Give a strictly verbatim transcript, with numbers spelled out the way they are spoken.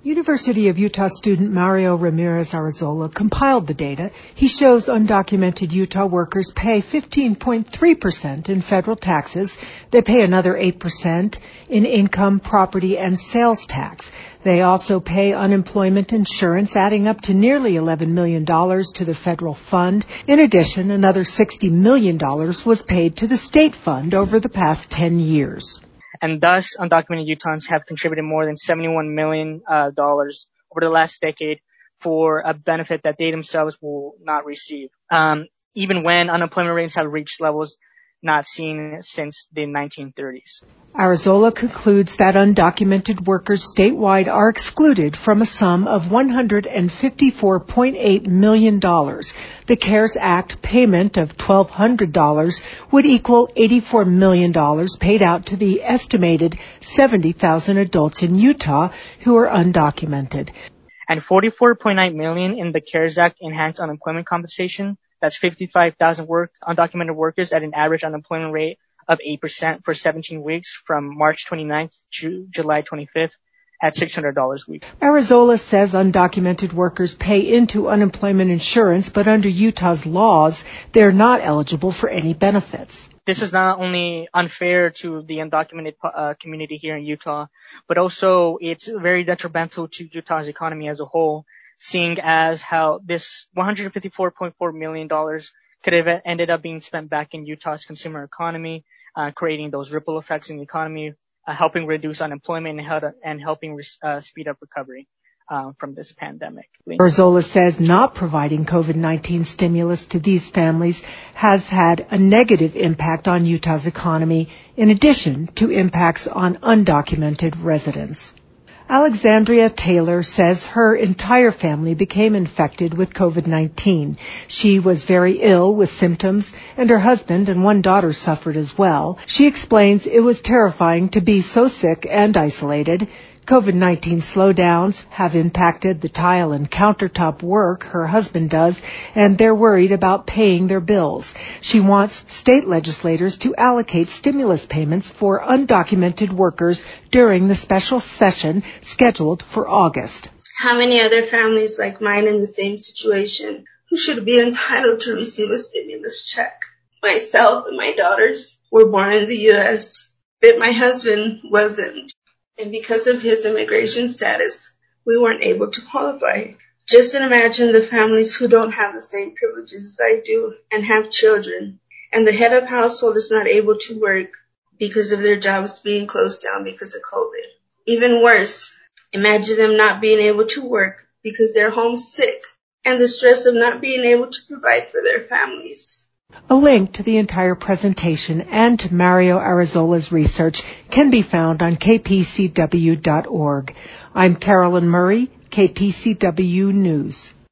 University of Utah student Mario Ramirez Arrezola compiled the data. He shows undocumented Utah workers pay fifteen point three percent in federal taxes. They pay another eight percent in income, property, and sales tax. They also pay unemployment insurance, adding up to nearly eleven million dollars to the federal fund. In addition, another sixty million dollars was paid to the state fund over the past ten years. And thus, undocumented Utahns have contributed more than seventy-one million dollars uh, over the last decade for a benefit that they themselves will not receive, um, even when unemployment rates have reached levels not seen since the nineteen thirties. Arrezola concludes that undocumented workers statewide are excluded from a sum of one hundred fifty-four point eight million dollars. The CARES Act payment of twelve hundred dollars would equal eighty-four million dollars paid out to the estimated seventy thousand adults in Utah who are undocumented. And forty-four point nine million dollars in the CARES Act enhanced unemployment compensation. That's fifty-five thousand work, undocumented workers at an average unemployment rate of eight percent for seventeen weeks from March twenty-ninth to July twenty-fifth at six hundred dollars a week. Arrezola says undocumented workers pay into unemployment insurance, but under Utah's laws, they're not eligible for any benefits. This is not only unfair to the undocumented uh, community here in Utah, but also it's very detrimental to Utah's economy as a whole, seeing as how this one hundred fifty-four point four million dollars could have ended up being spent back in Utah's consumer economy, uh, creating those ripple effects in the economy, uh, helping reduce unemployment and, help, and helping uh, speed up recovery uh, from this pandemic. Arrezola says not providing COVID nineteen stimulus to these families has had a negative impact on Utah's economy, in addition to impacts on undocumented residents. Alexandria Taylor says her entire family became infected with COVID nineteen. She was very ill with symptoms, and her husband and one daughter suffered as well. She explains it was terrifying to be so sick and isolated. COVID nineteen slowdowns have impacted the tile and countertop work her husband does, and they're worried about paying their bills. She wants state legislators to allocate stimulus payments for undocumented workers during the special session scheduled for August. How many other families like mine in the same situation who should be entitled to receive a stimulus check? Myself and my daughters were born in the U S, but my husband wasn't. And because of his immigration status, we weren't able to qualify. Just imagine the families who don't have the same privileges as I do and have children, and the head of household is not able to work because of their jobs being closed down because of COVID. Even worse, imagine them not being able to work because they're homesick and the stress of not being able to provide for their families. A link to the entire presentation and to Mario Arrezola's research can be found on k p c w dot org. I'm Carolyn Murray, K P C W News.